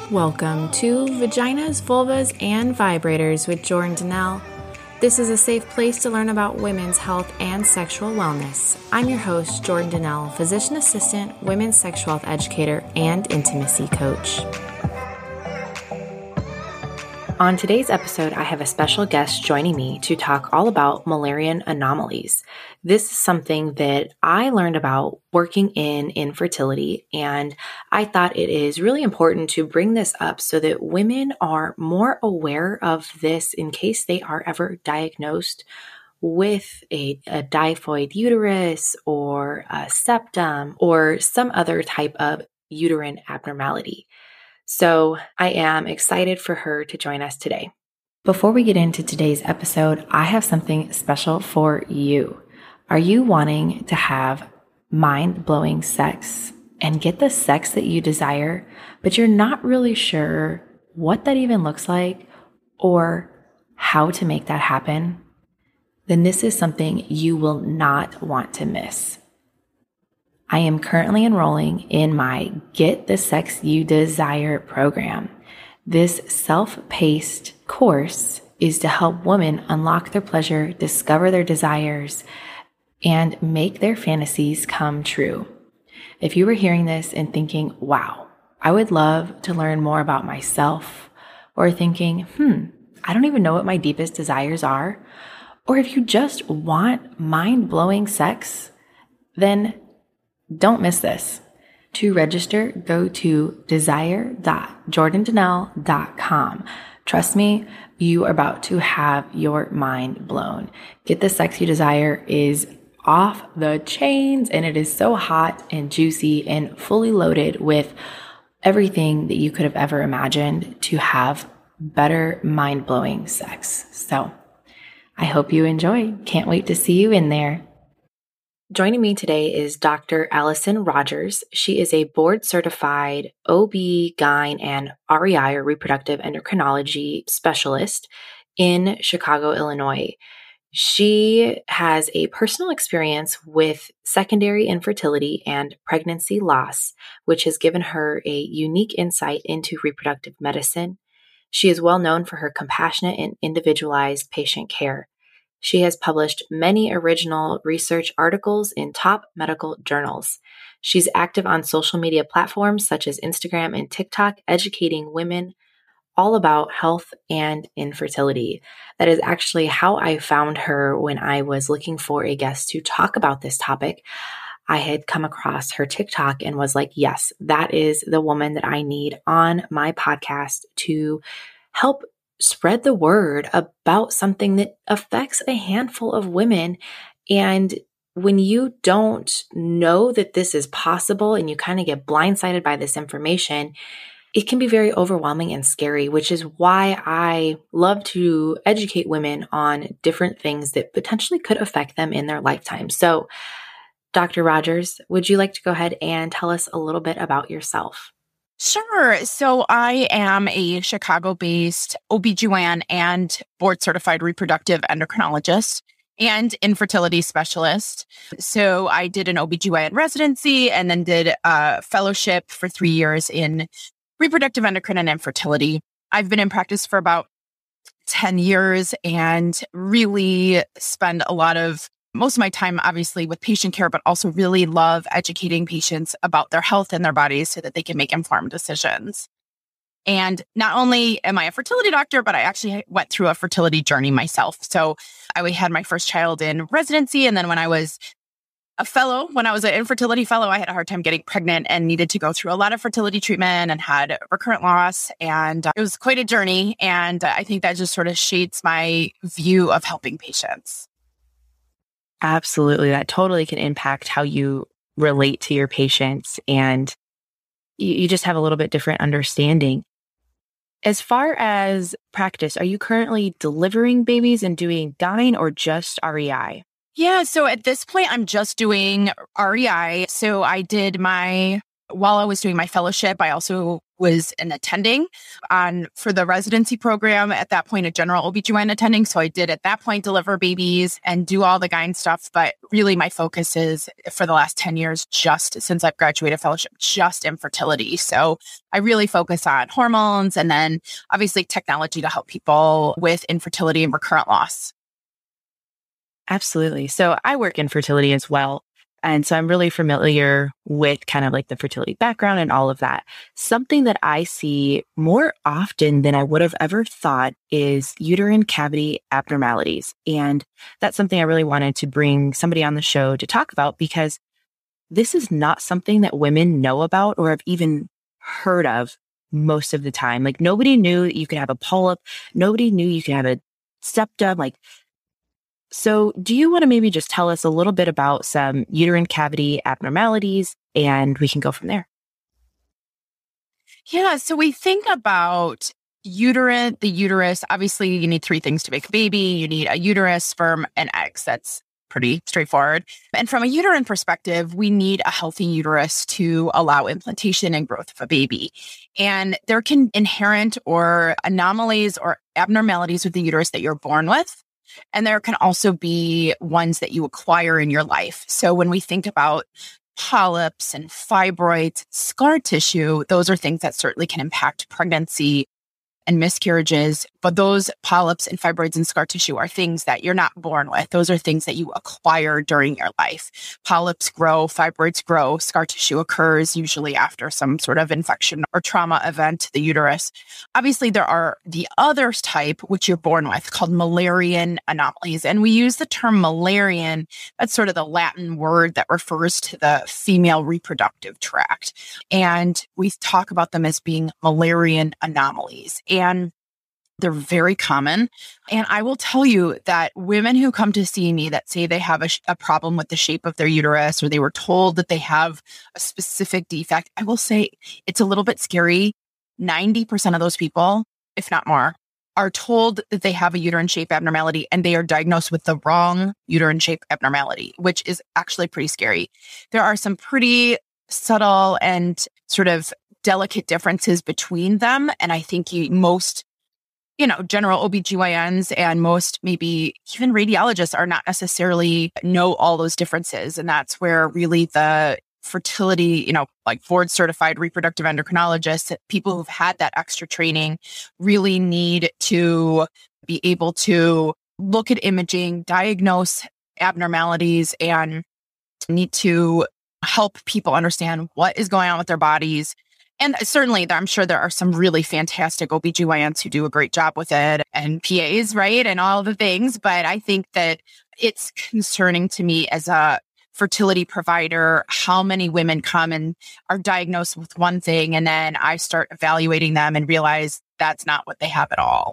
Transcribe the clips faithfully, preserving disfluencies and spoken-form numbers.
Welcome to Vaginas, Vulvas, and Vibrators with Jordan Donnell. This is a safe place to learn about women's health and sexual wellness. I'm your host, Jordan Donnell, physician assistant, women's sexual health educator, and intimacy coach. On today's episode, I have a special guest joining me to talk all about Mullerian anomalies. This is something that I learned about working in infertility, and I thought it is really important to bring this up so that women are more aware of this in case they are ever diagnosed with a, a diploid uterus or a septum or some other type of uterine abnormality. So I am excited for her to join us today. Before we get into today's episode, I have something special for you. Are you wanting to have mind-blowing sex and get the sex that you desire, but you're not really sure what that even looks like or how to make that happen? Then this is something you will not want to miss. I am currently enrolling in my Get the Sex You Desire program. This self-paced course is to help women unlock their pleasure, discover their desires, and make their fantasies come true. If you were hearing this and thinking, wow, I would love to learn more about myself, or thinking, hmm, I don't even know what my deepest desires are, or if you just want mind-blowing sex, then don't miss this. To register, go to desire dot jordan donnell dot com. Trust me, you are about to have your mind blown. Get the Sex You Desire is off the chains, and it is so hot and juicy and fully loaded with everything that you could have ever imagined to have better mind-blowing sex. So I hope you enjoy. Can't wait to see you in there. Joining me today is Doctor Allison Rogers. She is a board-certified O B G Y N and R E I, or reproductive endocrinology specialist in Chicago, Illinois. She has a personal experience with secondary infertility and pregnancy loss, which has given her a unique insight into reproductive medicine. She is well known for her compassionate and individualized patient care. She has published many original research articles in top medical journals. She's active on social media platforms such as Instagram and TikTok, educating women all about health and infertility. That is actually how I found her when I was looking for a guest to talk about this topic. I had come across her TikTok and was like, yes, that is the woman that I need on my podcast to help spread the word about something that affects a handful of women. And when you don't know that this is possible and you kind of get blindsided by this information, it can be very overwhelming and scary, which is why I love to educate women on different things that potentially could affect them in their lifetime. So, Doctor Rogers, would you like to go ahead and tell us a little bit about yourself? Sure. So I am a Chicago-based O B G Y N and board-certified reproductive endocrinologist and infertility specialist. So I did an O B G Y N residency and then did a fellowship for three years in reproductive endocrine and infertility. I've been in practice for about ten years and really spend a lot of most of my time, obviously, with patient care, but also really love educating patients about their health and their bodies so that they can make informed decisions. And not only am I a fertility doctor, but I actually went through a fertility journey myself. So I had my first child in residency. And then when I was a fellow, when I was an infertility fellow, I had a hard time getting pregnant and needed to go through a lot of fertility treatment and had recurrent loss. And it was quite a journey. And I think that just sort of shades my view of helping patients. Absolutely. That totally can impact how you relate to your patients, and you, you just have a little bit different understanding. As far as practice, are you currently delivering babies and doing G Y N or just R E I? Yeah. So at this point, I'm just doing R E I. So I did my, while I was doing my fellowship, I also was an attending on for the residency program at that point, a general O B G Y N attending. So I did at that point deliver babies and do all the gyne stuff. But really my focus is for the last ten years, just since I've graduated fellowship, just infertility. So I really focus on hormones and then obviously technology to help people with infertility and recurrent loss. Absolutely. So I work in fertility as well. And so I'm really familiar with kind of like the fertility background and all of that. Something that I see more often than I would have ever thought is uterine cavity abnormalities. And that's something I really wanted to bring somebody on the show to talk about because this is not something that women know about or have even heard of most of the time. Like nobody knew that you could have a polyp. Nobody knew you could have a septum. Like, so do you want to maybe just tell us a little bit about some uterine cavity abnormalities and we can go from there? Yeah. So we think about uterine, the uterus. Obviously, you need three things to make a baby. You need a uterus, sperm, and eggs. That's pretty straightforward. And from a uterine perspective, we need a healthy uterus to allow implantation and growth of a baby. And there can inherent or anomalies or abnormalities with the uterus that you're born with. And there can also be ones that you acquire in your life. So when we think about polyps and fibroids, scar tissue, those are things that certainly can impact pregnancy and miscarriages. But those polyps and fibroids and scar tissue are things that you're not born with. Those are things that you acquire during your life. Polyps grow, fibroids grow, scar tissue occurs usually after some sort of infection or trauma event to the uterus. Obviously, there are the other type, which you're born with, called Müllerian anomalies. And we use the term Müllerian, that's sort of the Latin word that refers to the female reproductive tract. And we talk about them as being Müllerian anomalies. And they're very common. And I will tell you that women who come to see me that say they have a, sh- a problem with the shape of their uterus or they were told that they have a specific defect, I will say it's a little bit scary. ninety percent of those people, if not more, are told that they have a uterine shape abnormality and they are diagnosed with the wrong uterine shape abnormality, which is actually pretty scary. There are some pretty subtle and sort of delicate differences between them. And I think you, most you know, general O B G Y Ns and most maybe even radiologists are not necessarily know all those differences. And that's where really the fertility, you know, like board certified reproductive endocrinologists, people who've had that extra training really need to be able to look at imaging, diagnose abnormalities, and need to help people understand what is going on with their bodies. And certainly, I'm sure there are some really fantastic O B G Y Ns who do a great job with it and P As, right? And all the things. But I think that it's concerning to me as a fertility provider, how many women come and are diagnosed with one thing. And then I start evaluating them and realize that's not what they have at all.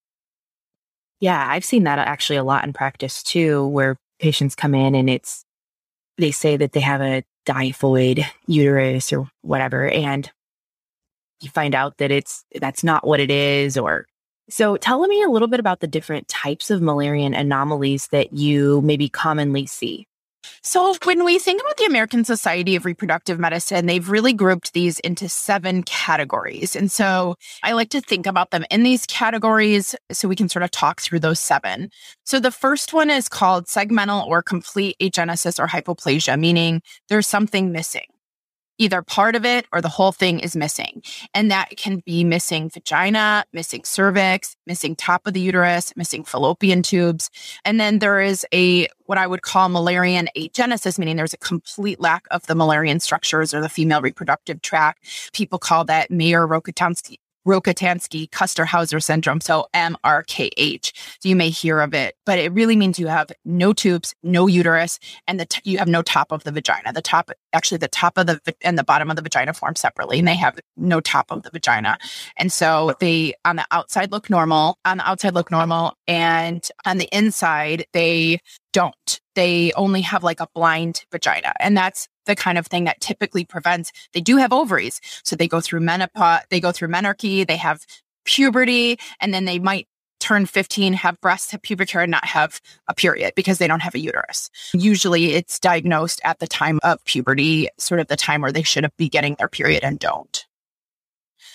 Yeah, I've seen that actually a lot in practice too, where patients come in and it's, they say that they have a diaphoid uterus or whatever. And you find out that it's, that's not what it is. Or so tell me a little bit about the different types of Müllerian anomalies that you maybe commonly see. So when we think about the American Society of Reproductive Medicine, they've really grouped these into seven categories. And so I like to think about them in these categories so we can sort of talk through those seven. So the first one is called segmental or complete agenesis or hypoplasia, meaning there's something missing. Either part of it or the whole thing is missing. And that can be missing vagina, missing cervix, missing top of the uterus, missing fallopian tubes. And then there is a, what I would call Müllerian agenesis, meaning there's a complete lack of the Müllerian structures or the female reproductive tract. People call that Mayer-Rokitansky Rokitansky-Kuster-Hauser syndrome, so M R K H. So you may hear of it, but it really means you have no tubes, no uterus, and the t- you have no top of the vagina. The top, actually the top of the and the bottom of the vagina form separately, and they have no top of the vagina. And so they, on the outside, look normal, on the outside look normal, and on the inside, they don't. They only have like a blind vagina. And that's the kind of thing that typically prevents, they do have ovaries. So they go through menopause, they go through menarche, they have puberty, and then they might turn fifteen, have breasts, have pubic hair, and not have a period because they don't have a uterus. Usually it's diagnosed at the time of puberty, sort of the time where they should be getting their period and don't.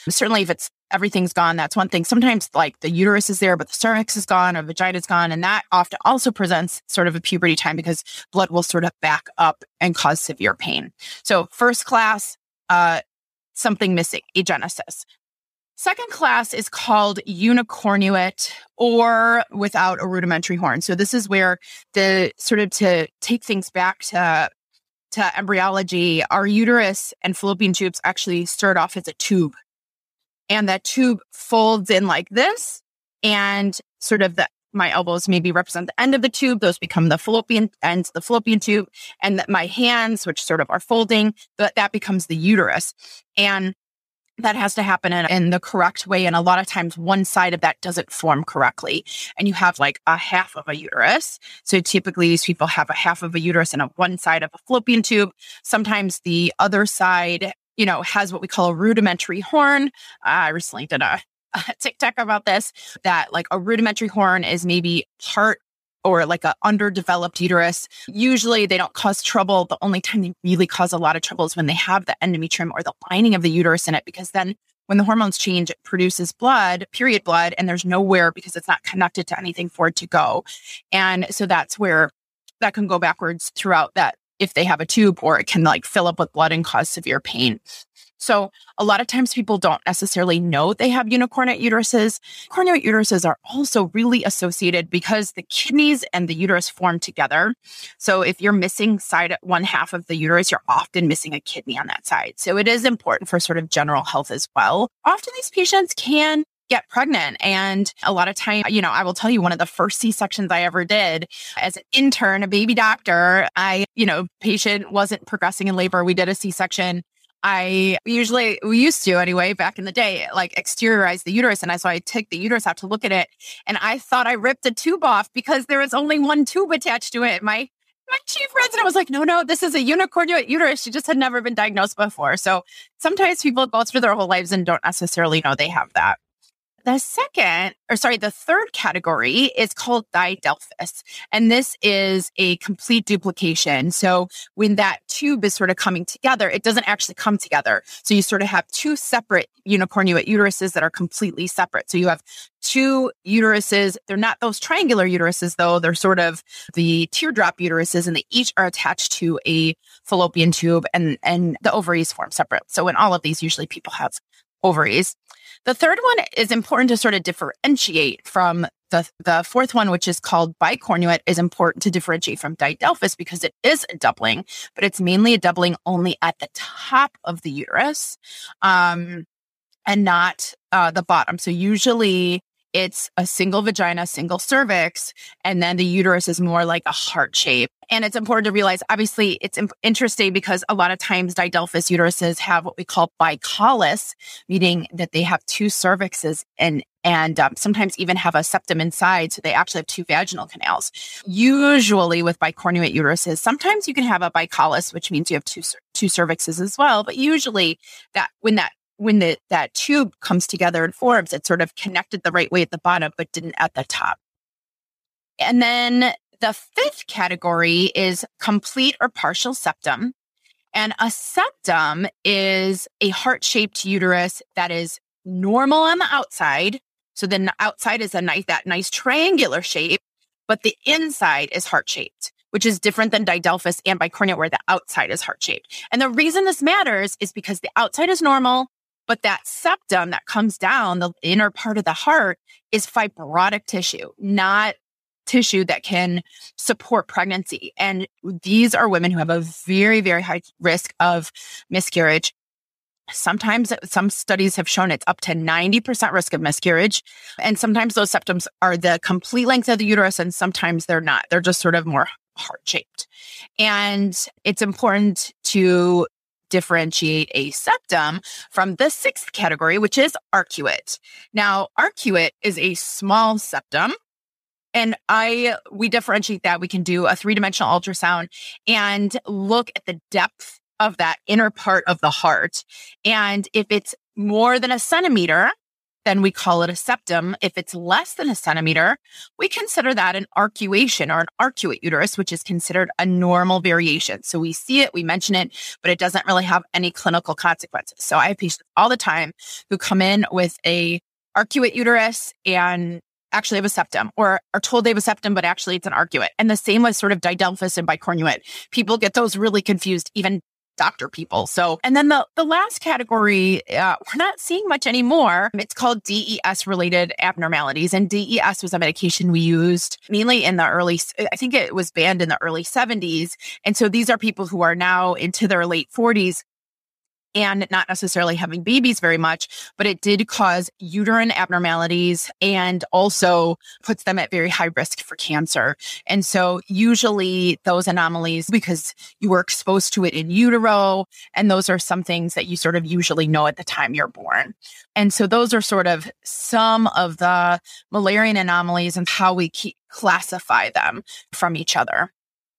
Certainly if it's everything's gone, that's one thing. Sometimes like the uterus is there, but the cervix is gone or vagina is gone. And that often also presents sort of a puberty time because blood will sort of back up and cause severe pain. So first class, uh, something missing, agenesis. Second class is called unicornuate or without a rudimentary horn. So this is where the sort of to take things back to to embryology, our uterus and fallopian tubes actually start off as a tube. And that tube folds in like this, and sort of the my elbows maybe represent the end of the tube. Those become the fallopian ends, of the fallopian tube, and that my hands, which sort of are folding, that that becomes the uterus. And that has to happen in, in the correct way. And a lot of times one side of that doesn't form correctly. And you have like a half of a uterus. So typically these people have a half of a uterus and a one side of a fallopian tube. Sometimes the other side, you know, has what we call a rudimentary horn. Uh, I recently did a, a TikTok about this, that like a rudimentary horn is maybe part or like an underdeveloped uterus. Usually they don't cause trouble. The only time they really cause a lot of trouble is when they have the endometrium or the lining of the uterus in it, because then when the hormones change, it produces blood, period blood, and there's nowhere because it's not connected to anything for it to go. And so that's where that can go backwards throughout that if they have a tube, or it can like fill up with blood and cause severe pain. So a lot of times people don't necessarily know they have unicornuate uteruses. Cornuate uteruses are also really associated because the kidneys and the uterus form together. So if you're missing side one half of the uterus, you're often missing a kidney on that side. So it is important for sort of general health as well. Often these patients can get pregnant. And a lot of time, you know, I will tell you one of the first C-sections I ever did as an intern, a baby doctor, I, you know, patient wasn't progressing in labor. We did a C-section. I usually, we used to anyway, back in the day, like exteriorize the uterus. And I, so I took the uterus out to look at it, and I thought I ripped a tube off because there was only one tube attached to it. My, my chief resident was like, no, no, this is a unicornuate uterus. She just had never been diagnosed before. So sometimes people go through their whole lives and don't necessarily know they have that. The second, or sorry, the third category is called didelphys. And this is a complete duplication. So when that tube is sort of coming together, it doesn't actually come together. So you sort of have two separate unicornuate uteruses that are completely separate. So you have two uteruses. They're not those triangular uteruses, though. They're sort of the teardrop uteruses, and they each are attached to a fallopian tube, and, and the ovaries form separate. So in all of these, usually people have ovaries. The third one is important to sort of differentiate from the, the fourth one, which is called bicornuate, is important to differentiate from didelphys because it is a doubling, but it's mainly a doubling only at the top of the uterus, um, and not uh, the bottom. So usually it's a single vagina, single cervix, and then the uterus is more like a heart shape. And it's important to realize, obviously, it's imp- interesting because a lot of times didelphys uteruses have what we call bicollis, meaning that they have two cervixes and and um, sometimes even have a septum inside. So they actually have two vaginal canals. Usually with bicornuate uteruses, sometimes you can have a bicollis, which means you have two two cervixes as well. But usually that when that when the, that tube comes together and forms, it's sort of connected the right way at the bottom, but didn't at the top. And then the fifth category is complete or partial septum. And a septum is a heart-shaped uterus that is normal on the outside. So then the outside is a nice, that nice triangular shape, but the inside is heart-shaped, which is different than didelphys and bicornuate, where the outside is heart-shaped. And the reason this matters is because the outside is normal, but that septum that comes down, the inner part of the heart, is fibrotic tissue, not tissue that can support pregnancy. And these are women who have a very, very high risk of miscarriage. Sometimes some studies have shown it's up to ninety percent risk of miscarriage. And sometimes those septums are the complete length of the uterus, and sometimes they're not. They're just sort of more heart-shaped. And it's important to differentiate a septum from the sixth category, which is arcuate. Now, arcuate is a small septum. And I, we differentiate that. We can do a three-dimensional ultrasound and look at the depth of that inner part of the heart. And if it's more than a centimeter, then we call it a septum. If it's less than a centimeter, we consider that an arcuation or an arcuate uterus, which is considered a normal variation. So we see it, we mention it, but it doesn't really have any clinical consequences. So I have patients all the time who come in with a arcuate uterus and actually have a septum, or are told they have a septum, but actually it's an arcuate. And the same with sort of didelphys and bicornuate. People get those really confused, even doctor people. So, and then the, the last category, uh, we're not seeing much anymore. It's called D E S related abnormalities. And D E S was a medication we used mainly in the early, I think it was banned in the early seventies. And so these are people who are now into their late forties and not necessarily having babies very much, but it did cause uterine abnormalities and also puts them at very high risk for cancer. And so usually those anomalies, because you were exposed to it in utero, and those are some things that you sort of usually know at the time you're born. And so those are sort of some of the Müllerian anomalies and how we keep, classify them from each other.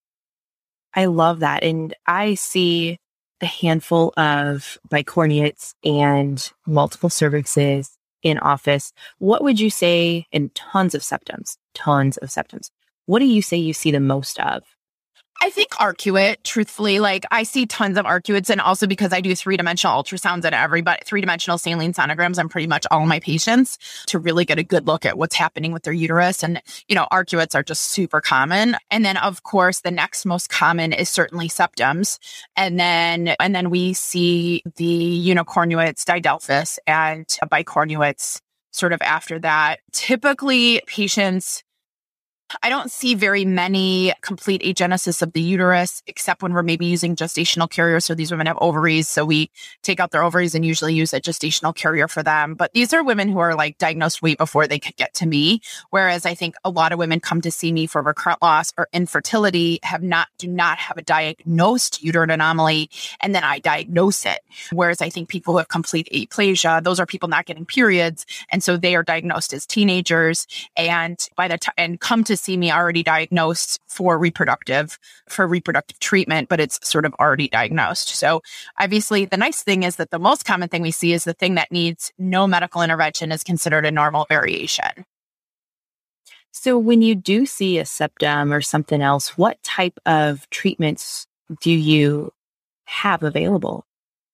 I love that. And I see a handful of bicornuates and multiple cervixes in office. What would you say, and tons of septums, tons of septums, what do you say you see the most of? I think arcuate, truthfully, like I see tons of arcuates, and also because I do three-dimensional ultrasounds at everybody, three-dimensional saline sonograms on pretty much all my patients to really get a good look at what's happening with their uterus. And, you know, arcuates are just super common. And then, of course, the next most common is certainly septums. And then, and then we see the unicornuates, didelphys, and bicornuates sort of after that. Typically, patients, I don't see very many complete agenesis of the uterus, except when we're maybe using gestational carriers. So these women have ovaries. So we take out their ovaries and usually use a gestational carrier for them. But these are women who are like diagnosed way before they could get to me. Whereas I think a lot of women come to see me for recurrent loss or infertility, have not, do not have a diagnosed uterine anomaly. And then I diagnose it. Whereas I think people who have complete aplasia, those are people not getting periods. And so they are diagnosed as teenagers. And by the time, and come to see me already diagnosed for reproductive, for reproductive treatment, but it's sort of already diagnosed. So obviously the nice thing is that the most common thing we see is the thing that needs no medical intervention is considered a normal variation. So when you do see a septum or something else, what type of treatments do you have available?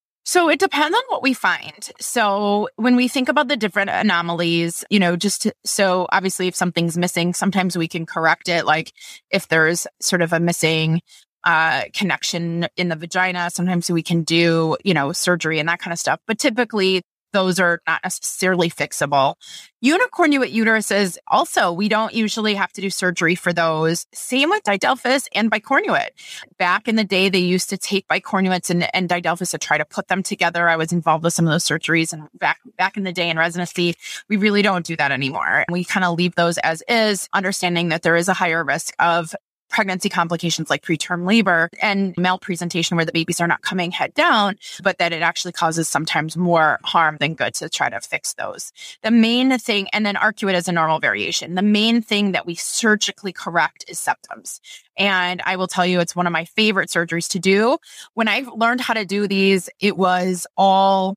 So it depends on what we find. So when we think about the different anomalies, you know, just to, so obviously if something's missing, sometimes we can correct it. Like if there's sort of a missing uh, connection in the vagina, sometimes we can do, you know, surgery and that kind of stuff. But typically those are not necessarily fixable. Unicornuate uteruses, also, we don't usually have to do surgery for those. Same with didelphys and bicornuate. Back in the day, they used to take bicornuates and, and didelphys to try to put them together. I was involved with some of those surgeries. And back, back in the day in residency, we really don't do that anymore. We kind of leave those as is, understanding that there is a higher risk of pregnancy complications like preterm labor and malpresentation where the babies are not coming head down, but that it actually causes sometimes more harm than good to try to fix those. The main thing, and then arcuate is a normal variation. The main thing that we surgically correct is septums. And I will tell you, it's one of my favorite surgeries to do. When I learned how to do these, it was all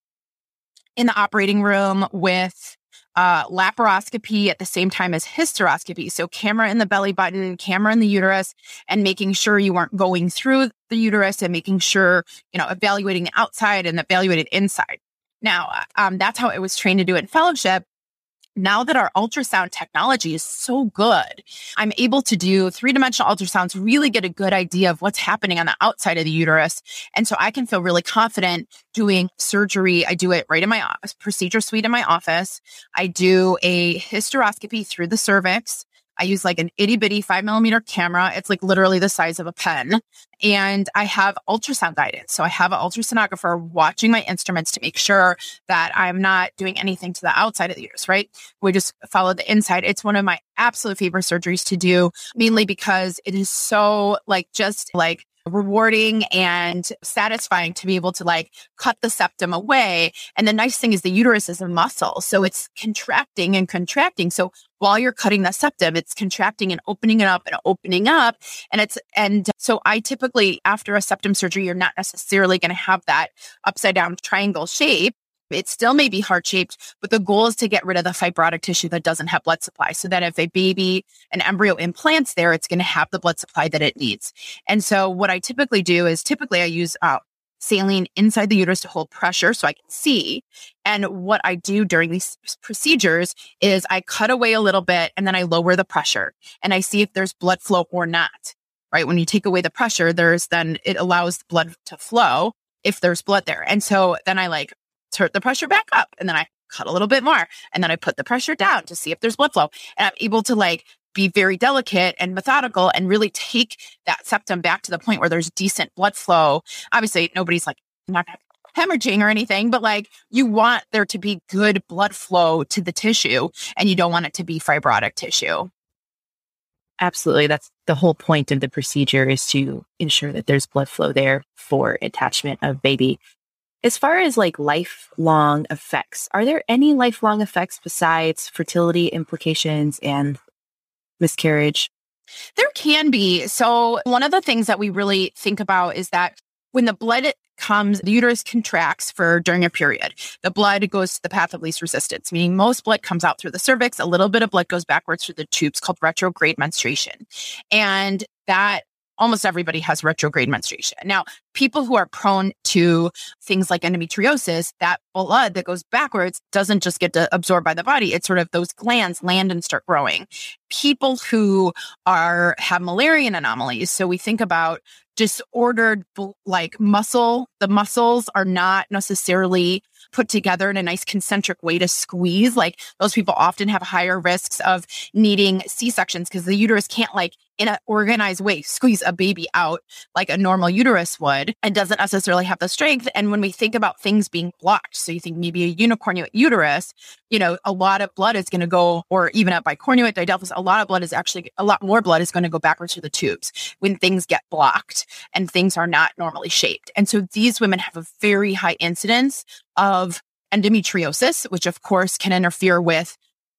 in the operating room with Uh, laparoscopy at the same time as hysteroscopy. So camera in the belly button, camera in the uterus, and making sure you weren't going through the uterus and making sure, you know, evaluating the outside and evaluating inside. Now, um, that's how I was trained to do it in fellowship. Now that our ultrasound technology is so good, I'm able to do three-dimensional ultrasounds, really get a good idea of what's happening on the outside of the uterus. And so I can feel really confident doing surgery. I do it right in my office, procedure suite in my office. I do a hysteroscopy through the cervix. I use like an itty bitty five millimeter camera. It's like literally the size of a pen. And I have ultrasound guidance. So I have an ultrasonographer watching my instruments to make sure that I'm not doing anything to the outside of the uterus, right? We just follow the inside. It's one of my absolute favorite surgeries to do, mainly because it is so like just like rewarding and satisfying to be able to like cut the septum away. And the nice thing is the uterus is a muscle. So it's contracting and contracting. So while you're cutting the septum, it's contracting and opening it up and opening up. And it's, and so I typically, after a septum surgery, you're not necessarily going to have that upside down triangle shape. It still may be heart-shaped, but the goal is to get rid of the fibrotic tissue that doesn't have blood supply so that if a baby, an embryo implants there, it's going to have the blood supply that it needs. And so what I typically do is typically I use uh, saline inside the uterus to hold pressure so I can see. And what I do during these procedures is I cut away a little bit and then I lower the pressure and I see if there's blood flow or not, right? When you take away the pressure, there's then it allows the blood to flow if there's blood there. And so then I like turn the pressure back up and then I cut a little bit more and then I put the pressure down to see if there's blood flow. And I'm able to like be very delicate and methodical and really take that septum back to the point where there's decent blood flow. Obviously, nobody's like not hemorrhaging or anything, but like you want there to be good blood flow to the tissue and you don't want it to be fibrotic tissue. Absolutely. That's the whole point of the procedure, is to ensure that there's blood flow there for attachment of baby. As far as like lifelong effects, are there any lifelong effects besides fertility implications and miscarriage? There can be. So one of the things that we really think about is that when the blood comes, the uterus contracts for during a period. The blood goes to the path of least resistance, meaning most blood comes out through the cervix. A little bit of blood goes backwards through the tubes, called retrograde menstruation. And that almost everybody has retrograde menstruation. Now, people who are prone to things like endometriosis, that blood that goes backwards doesn't just get absorbed by the body. It's sort of those glands land and start growing. People who are have Müllerian anomalies, so we think about disordered like muscle, the muscles are not necessarily put together in a nice concentric way to squeeze. Like those people often have higher risks of needing C-sections because the uterus can't like in an organized way squeeze a baby out like a normal uterus would and doesn't necessarily have the strength. And when we think about things being blocked, so you think maybe a unicornuate uterus, you know, a lot of blood is going to go, or even a bicornuate didelphys, a lot of blood is actually, a lot more blood is going to go backwards through the tubes when things get blocked and things are not normally shaped. And so these women have a very high incidence of endometriosis, which of course can interfere with,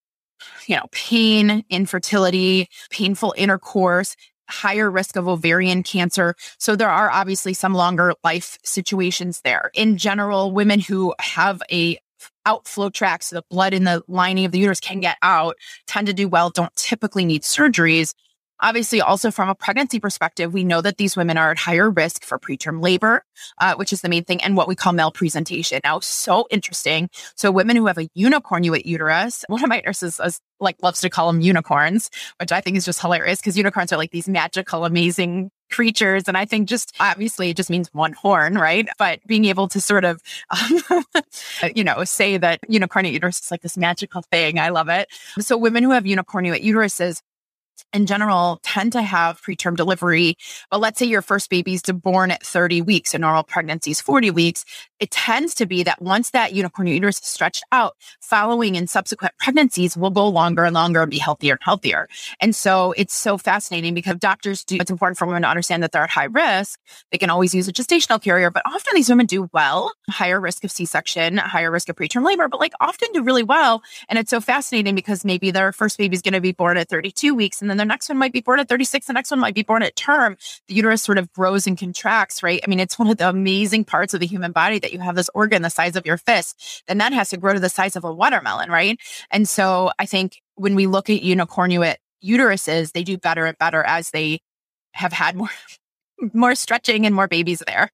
you know, pain, infertility, painful intercourse, higher risk of ovarian cancer. So there are obviously some longer life situations there. In general, women who have a outflow tract, so the blood in the lining of the uterus can get out, tend to do well, don't typically need surgeries. Obviously, also from a pregnancy perspective, we know that these women are at higher risk for preterm labor, uh, which is the main thing, and what we call malpresentation. Now, so interesting. So women who have a unicornuate uterus, one of my nurses is, like loves to call them unicorns, which I think is just hilarious because unicorns are like these magical, amazing creatures. And I think just obviously it just means one horn, right? But being able to sort of, um, you know, say that unicornuate uterus is like this magical thing. I love it. So women who have unicornuate uteruses in general tend to have preterm delivery. But let's say your first baby's born at thirty weeks, a normal pregnancy is forty weeks. It tends to be that once that unicornuate uterus is stretched out, following in subsequent pregnancies will go longer and longer and be healthier and healthier. And so it's so fascinating because doctors do, it's important for women to understand that they're at high risk. They can always use a gestational carrier, but often these women do well, higher risk of C-section, higher risk of preterm labor, but like often do really well. And it's so fascinating because maybe their first baby is going to be born at thirty-two weeks and then their next one might be born at thirty-six. The next one might be born at term. The uterus sort of grows and contracts, right? I mean, it's one of the amazing parts of the human body that you have this organ the size of your fist, then that has to grow to the size of a watermelon, right? And so I think when we look at unicornuate uteruses, they do better and better as they have had more, more stretching and more babies there.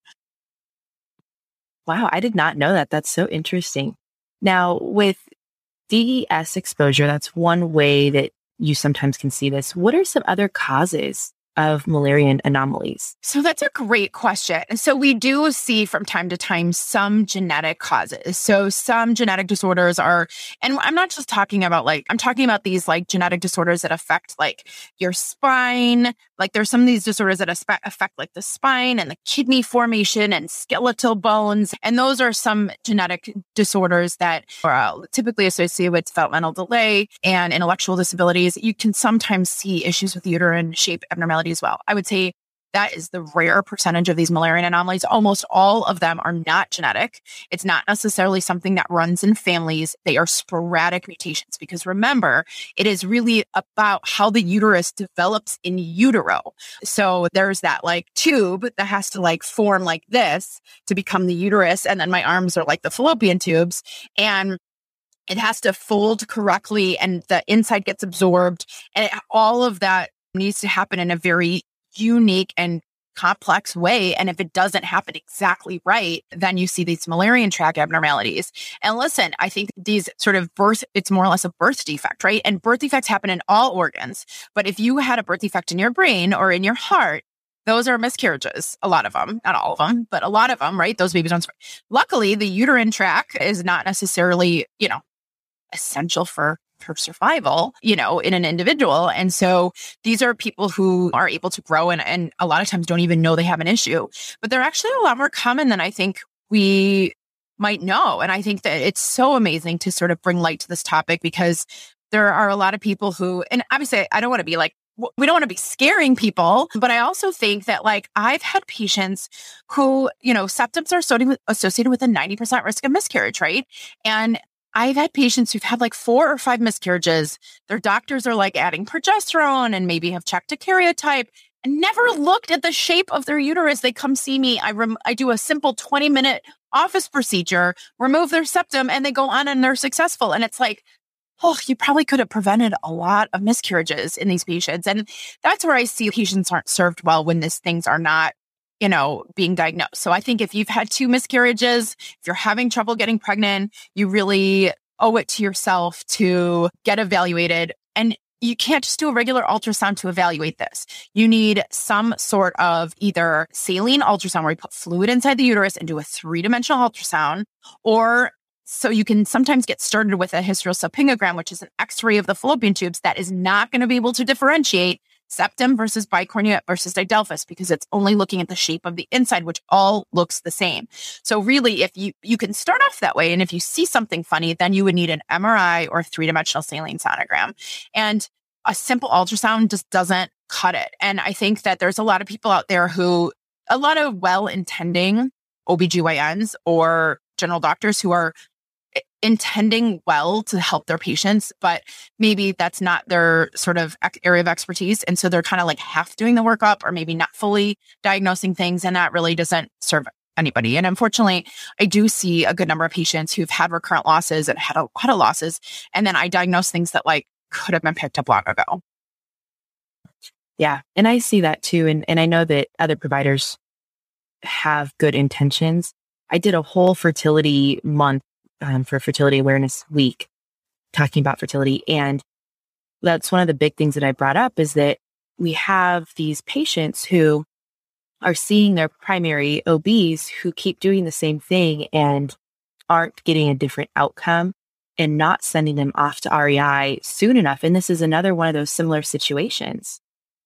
Wow, I did not know that. That's so interesting. Now, with D E S exposure, that's one way that you sometimes can see this. What are some other causes of Müllerian anomalies? So that's a great question. So we do see from time to time some genetic causes. So some genetic disorders are, and I'm not just talking about like, I'm talking about these like genetic disorders that affect like your spine. Like there's some of these disorders that affect like the spine and the kidney formation and skeletal bones. And those are some genetic disorders that are typically associated with developmental delay and intellectual disabilities. You can sometimes see issues with uterine shape abnormality as well. I would say That is the rare percentage of these Müllerian anomalies. Almost all of them are not genetic. It's not necessarily something that runs in families. They are sporadic mutations because remember, it is really about how the uterus develops in utero. So there's that like tube that has to like form like this to become the uterus. And then my arms are like the fallopian tubes. And it has to fold correctly and the inside gets absorbed. And it, all of that needs to happen in a very unique and complex way. And if it doesn't happen exactly right, then you see these Müllerian tract abnormalities. And listen, I think these sort of birth, it's more or less a birth defect, right? And birth defects happen in all organs. But if you had a birth defect in your brain or in your heart, those are miscarriages. A lot of them, not all of them, but a lot of them, right? Those babies don't survive. Luckily, the uterine tract is not necessarily, you know, essential for for survival, you know, in an individual. And so these are people who are able to grow and, and a lot of times don't even know they have an issue, but they're actually a lot more common than I think we might know. And I think that it's so amazing to sort of bring light to this topic because there are a lot of people who, and obviously I don't want to be like, we don't want to be scaring people, but I also think that like I've had patients who, you know, septums are associated with a ninety percent risk of miscarriage, right? And I've had patients who've had like four or five miscarriages. Their doctors are like adding progesterone and maybe have checked a karyotype and never looked at the shape of their uterus. They come see me. I rem- I do a simple twenty minute office procedure, remove their septum, and they go on and they're successful. And it's like, oh, you probably could have prevented a lot of miscarriages in these patients. And that's where I see patients aren't served well when these things are not, you know, being diagnosed. So I think if you've had two miscarriages, if you're having trouble getting pregnant, you really owe it to yourself to get evaluated. And you can't just do a regular ultrasound to evaluate this. You need some sort of either saline ultrasound where you put fluid inside the uterus and do a three-dimensional ultrasound, or so you can sometimes get started with a hysterosalpingogram, which is an X-ray of the fallopian tubes that is not going to be able to differentiate septum versus bicornea versus didelphys because it's only looking at the shape of the inside, which all looks the same. So really, if you, you can start off that way, and if you see something funny, then you would need an M R I or three-dimensional saline sonogram. And a simple ultrasound just doesn't cut it. And I think that there's a lot of people out there who, a lot of well-intending O B G Y Ns or general doctors who are intending well to help their patients, but maybe that's not their sort of area of expertise. And so they're kind of like half doing the workup or maybe not fully diagnosing things. And that really doesn't serve anybody. And unfortunately, I do see a good number of patients who've had recurrent losses and had a lot of losses. And then I diagnose things that like could have been picked up long ago. Yeah. And I see that too. And, and I know that other providers have good intentions. I did a whole fertility month Um, for Fertility Awareness Week, talking about fertility. And that's one of the big things that I brought up is that we have these patients who are seeing their primary O Bs who keep doing the same thing and aren't getting a different outcome and not sending them off to R E I soon enough. And this is another one of those similar situations.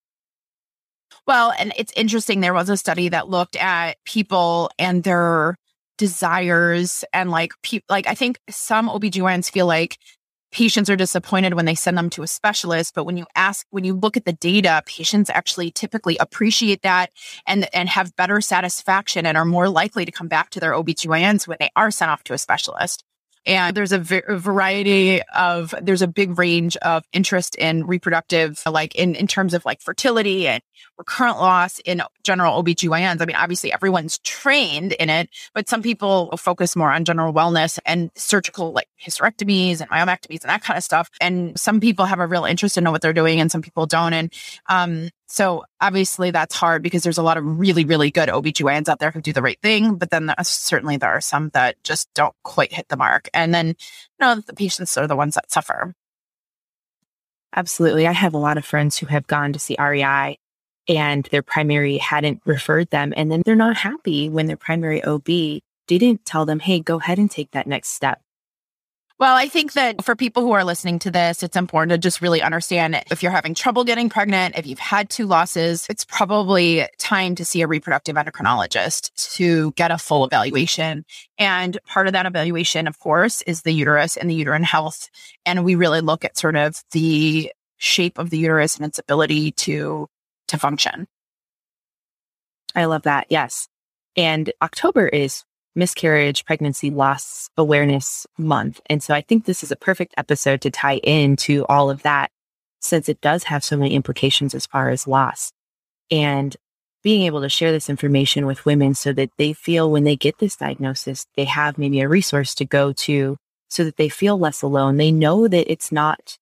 Well, and it's interesting. There was a study that looked at people and their desires and like people, like I think some O B G Y Ns feel like patients are disappointed when they send them to a specialist. But when you ask, when you look at the data, patients actually typically appreciate that and, and have better satisfaction and are more likely to come back to their O B G Y Ns when they are sent off to a specialist. And there's a, v- a variety of, there's a big range of interest in reproductive, like in, in terms of like fertility and recurrent loss in general O B G Y Ns. I mean, obviously everyone's trained in it, but some people focus more on general wellness and surgical like hysterectomies and myomectomies and that kind of stuff. And some people have a real interest in know what they're doing and some people don't. And, um, so obviously that's hard because there's a lot of really, really good O B G Y Ns out there who do the right thing. But then uh, certainly there are some that just don't quite hit the mark. And then, you know, the patients are the ones that suffer. Absolutely. I have a lot of friends who have gone to see R E I and their primary hadn't referred them. And then they're not happy when their primary O B didn't tell them, hey, go ahead and take that next step. Well, I think that for people who are listening to this, it's important to just really understand if you're having trouble getting pregnant, if you've had two losses, it's probably time to see a reproductive endocrinologist to get a full evaluation. And part of that evaluation, of course, is the uterus and the uterine health. And we really look at sort of the shape of the uterus and its ability to, to function. I love that. Yes. And October is Miscarriage, Pregnancy, Loss Awareness Month. And so I think this is a perfect episode to tie into all of that, since it does have so many implications as far as loss. And being able to share this information with women so that they feel when they get this diagnosis, they have maybe a resource to go to so that they feel less alone. They know that it's not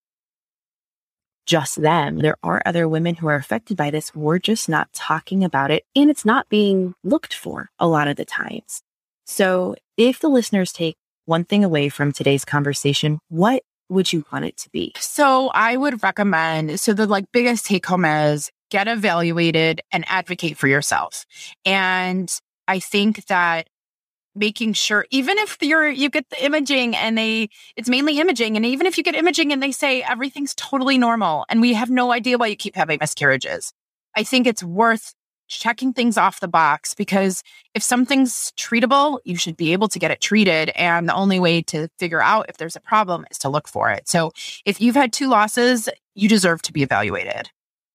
just them. There are other women who are affected by this. We're just not talking about it, and it's not being looked for a lot of the times. So if the listeners take one thing away from today's conversation, what would you want it to be? So I would recommend, so the like biggest take home is get evaluated and advocate for yourself. And I think that making sure, even if you're, you get the imaging and they, it's mainly imaging. And even if you get imaging and they say everything's totally normal and we have no idea why you keep having miscarriages, I think it's worth checking things off the box, because if something's treatable, you should be able to get it treated. And the only way to figure out if there's a problem is to look for it. So if you've had two losses, you deserve to be evaluated.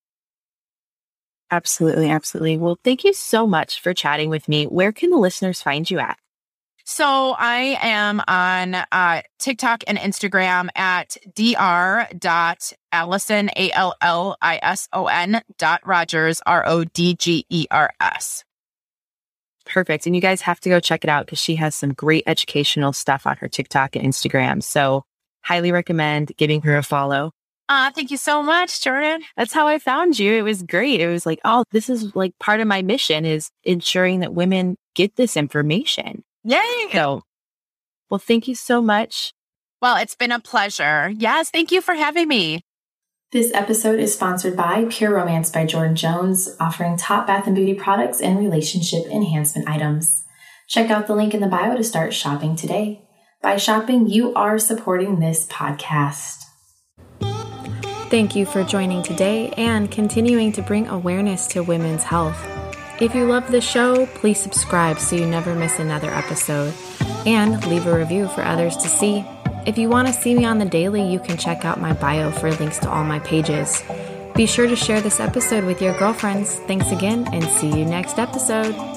Absolutely. Absolutely. Well, thank you so much for chatting with me. Where can the listeners find you at? So I am on uh, TikTok and Instagram at dr.allison, A L L I S O N dot Rogers, R O D G E R S. Perfect. And you guys have to go check it out because she has some great educational stuff on her TikTok and Instagram. So highly recommend giving her a follow. Uh, thank you so much, Jordan. That's how I found you. It was great. It was like, oh, this is like part of my mission is ensuring that women get this information. Yay. So, well, thank you so much. Well, it's been a pleasure. Yes, thank you for having me. This episode is sponsored by Pure Romance by Jordan Jones, offering top bath and beauty products and relationship enhancement items. Check out the link in the bio to start shopping today. By shopping, you are supporting this podcast. Thank you for joining today and continuing to bring awareness to women's health. If you love the show, please subscribe so you never miss another episode, and leave a review for others to see. If you want to see me on the daily, you can check out my bio for links to all my pages. Be sure to share this episode with your girlfriends. Thanks again, and see you next episode.